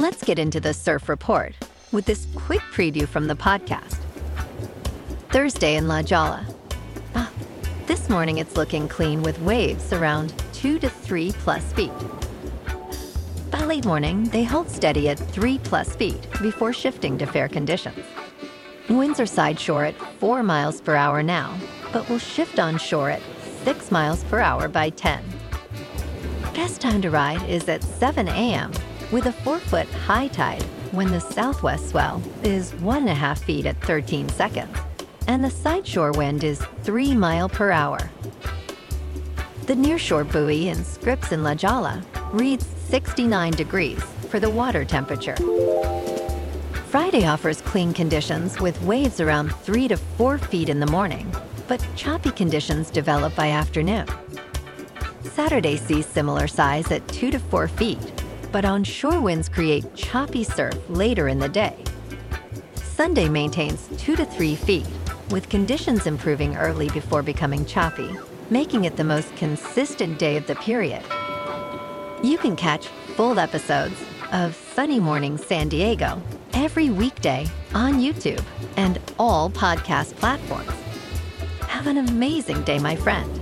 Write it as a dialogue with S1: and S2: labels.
S1: Let's get into the surf report with this quick preview from the podcast. Thursday in La Jolla. This morning it's looking clean with waves around 2 to 3 plus feet. By late morning, they hold steady at 3 plus feet before shifting to fair conditions. Winds are side shore at 4 miles per hour now, but will shift on shore at 6 miles per hour by 10. Best time to ride is at 7 a.m. with a 4-foot high tide when the southwest swell is 1.5 feet at 13 seconds, and the side shore wind is 3 miles per hour. The nearshore buoy in Scripps in La Jolla reads 69 degrees for the water temperature. Friday offers clean conditions with waves around 3 to 4 feet in the morning, but choppy conditions develop by afternoon. Saturday sees similar size at 2 to 4 feet, but onshore winds create choppy surf later in the day. Sunday maintains 2 to 3 feet, with conditions improving early before becoming choppy, making it the most consistent day of the period. You can catch full episodes of Sunny Morning San Diego every weekday on YouTube and all podcast platforms. Have an amazing day, my friend.